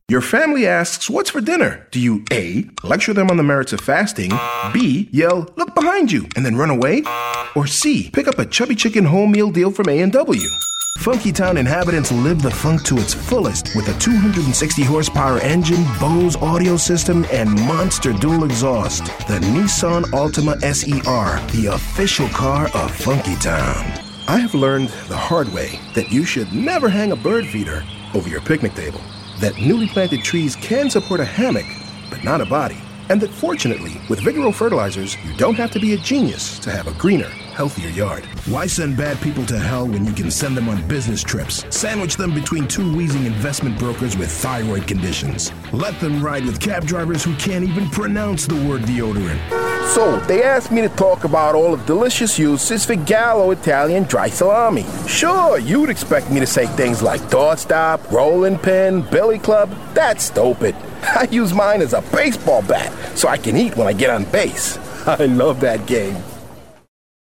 Your family asks, what's for dinner? Do you A, lecture them on the merits of fasting, B, yell, look behind you, and then run away? Or C, pick up a chubby chicken home meal deal from A&W? Funkytown inhabitants live the funk to its fullest with a 260 horsepower engine, Bose audio system, and monster dual exhaust. The Nissan Altima SER, the official car of Funkytown. I have learned the hard way that you should never hang a bird feeder over your picnic table. That newly planted trees can support a hammock, but not a body. And that fortunately, with Vigoro fertilizers, you don't have to be a genius to have a greener, healthier yard. Why send bad people to hell when you can send them on business trips? Sandwich them between two wheezing investment brokers with thyroid conditions. Let them ride with cab drivers who can't even pronounce the word deodorant. So, they asked me to talk about all the delicious uses for Gallo Italian dry salami. Sure, you'd expect me to say things like doorstop, rolling pin, billy club. That's stupid. I use mine as a baseball bat so I can eat when I get on base. I love that game.